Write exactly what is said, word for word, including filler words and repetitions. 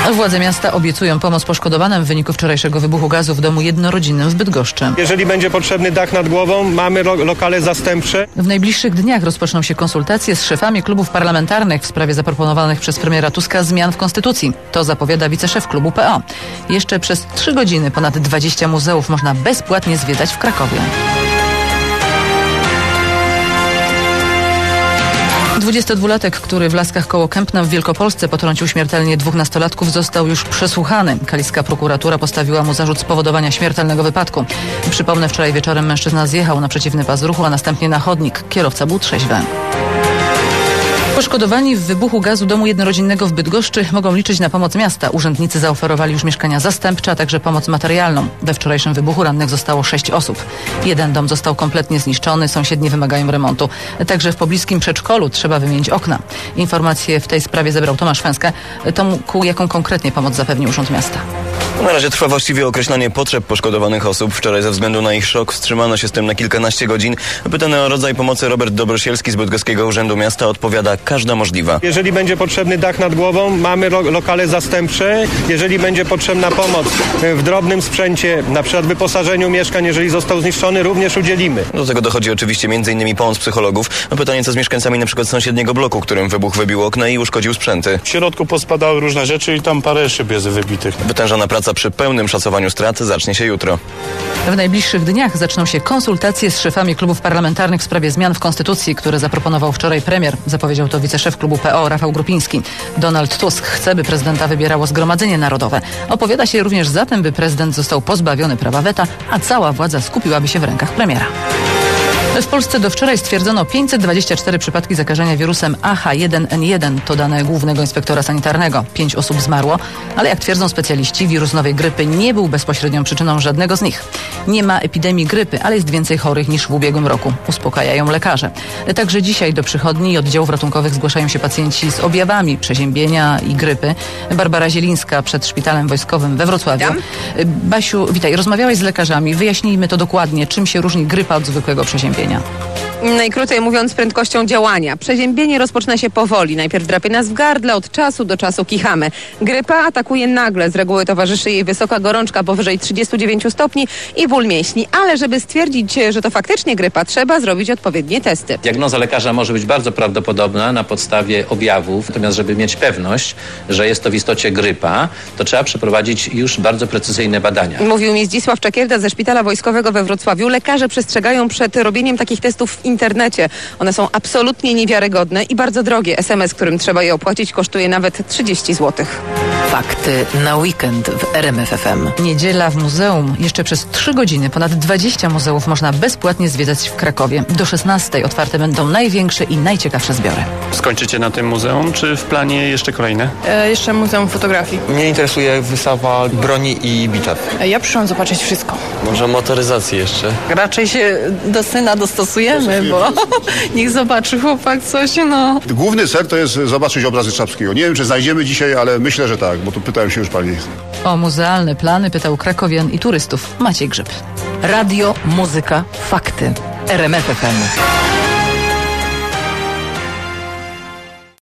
Władze miasta obiecują pomoc poszkodowanym w wyniku wczorajszego wybuchu gazu w domu jednorodzinnym w Bydgoszczy. Jeżeli będzie potrzebny dach nad głową, mamy lo- lokale zastępcze. W najbliższych dniach rozpoczną się konsultacje z szefami klubów parlamentarnych w sprawie zaproponowanych przez premiera Tuska zmian w konstytucji. To zapowiada wiceszef klubu P O. Jeszcze przez trzy godziny ponad dwadzieścia muzeów można bezpłatnie zwiedzać w Krakowie. dwudziestodwulatek, który w Laskach koło Kępna w Wielkopolsce potrącił śmiertelnie dwóch nastolatków, został już przesłuchany. Kaliska prokuratura postawiła mu zarzut spowodowania śmiertelnego wypadku. Przypomnę, wczoraj wieczorem mężczyzna zjechał na przeciwny pas ruchu, a następnie na chodnik. Kierowca był trzeźwy. Poszkodowani w wybuchu gazu domu jednorodzinnego w Bydgoszczy mogą liczyć na pomoc miasta. Urzędnicy zaoferowali już mieszkania zastępcze, a także pomoc materialną. We wczorajszym wybuchu rannych zostało sześć osób. Jeden dom został kompletnie zniszczony, sąsiednie wymagają remontu. Także w pobliskim przedszkolu trzeba wymienić okna. Informacje w tej sprawie zebrał Tomasz Fęskę. Tomku, jaką konkretnie pomoc zapewni Urząd Miasta? Na razie trwa właściwie określanie potrzeb poszkodowanych osób. Wczoraj ze względu na ich szok wstrzymano się z tym na kilkanaście godzin. Pytany o rodzaj pomocy Robert Dobrosielski z Bydgoskiego Urzędu Miasta odpowiada: każda możliwa. Jeżeli będzie potrzebny dach nad głową, mamy lo- lokale zastępcze. Jeżeli będzie potrzebna pomoc w drobnym sprzęcie, na przykład wyposażeniu mieszkań, jeżeli został zniszczony, również udzielimy. Do tego dochodzi oczywiście między innymi pomoc psychologów. Pytanie, co z mieszkańcami na przykład sąsiedniego bloku, którym wybuch wybił okna i uszkodził sprzęty. W środku pospadały różne rzeczy i tam parę szyb jest wybitych. Wytężona praca przy pełnym szacowaniu strat zacznie się jutro. W najbliższych dniach zaczną się konsultacje z szefami klubów parlamentarnych w sprawie zmian w konstytucji, które zaproponował wczoraj premier. Zapowiedział to wiceszef klubu P O Rafał Grupiński. Donald Tusk chce, by prezydenta wybierało Zgromadzenie Narodowe. Opowiada się również za tym, by prezydent został pozbawiony prawa weta, a cała władza skupiłaby się w rękach premiera. W Polsce do wczoraj stwierdzono pięćset dwadzieścia cztery przypadki zakażenia wirusem A H jeden N jeden. To dane głównego inspektora sanitarnego. Pięć osób zmarło, ale jak twierdzą specjaliści, wirus nowej grypy nie był bezpośrednią przyczyną żadnego z nich. Nie ma epidemii grypy, ale jest więcej chorych niż w ubiegłym roku. Uspokajają lekarze. Także dzisiaj do przychodni i oddziałów ratunkowych zgłaszają się pacjenci z objawami przeziębienia i grypy. Barbara Zielińska przed Szpitalem Wojskowym we Wrocławiu. Tam? Basiu, witaj. Rozmawiałeś z lekarzami. Wyjaśnijmy to dokładnie. Czym się różni grypa od zwykłego przeziębienia? Najkrócej mówiąc, prędkością działania. Przeziębienie rozpoczyna się powoli. Najpierw drapie nas w gardle, od czasu do czasu kichamy. Grypa atakuje nagle. Z reguły towarzyszy jej wysoka gorączka powyżej trzydziestu dziewięciu stopni i ból mięśni. Ale żeby stwierdzić, że to faktycznie grypa, trzeba zrobić odpowiednie testy. Diagnoza lekarza może być bardzo prawdopodobna na podstawie objawów. Natomiast żeby mieć pewność, że jest to w istocie grypa, to trzeba przeprowadzić już bardzo precyzyjne badania. Mówił mi Zdzisław Czakierda ze Szpitala Wojskowego we Wrocławiu. Lekarze przestrzegają przed robieniem takich testów w internecie. One są absolutnie niewiarygodne i bardzo drogie. S M S, którym trzeba je opłacić, kosztuje nawet trzydzieści złotych. Fakty na weekend w R M F F M. Niedziela w muzeum. Jeszcze przez trzy godziny ponad dwadzieścia muzeów można bezpłatnie zwiedzać w Krakowie. Do szesnastej otwarte będą największe i najciekawsze zbiory. Skończycie na tym muzeum, czy w planie jeszcze kolejne? E, jeszcze Muzeum Fotografii. Mnie interesuje wystawa broni i bitew. E, ja przyszłam zobaczyć wszystko. Może motoryzację jeszcze? Raczej się do syna dostosujemy, bo niech zobaczy chłopak coś, no. Główny cel to jest zobaczyć obrazy Czapskiego. Nie wiem, czy znajdziemy dzisiaj, ale myślę, że tak, bo tu pytałem się już pani. O muzealne plany pytał krakowian i turystów Maciej Grzyb. Radio, muzyka, fakty. R M F F M.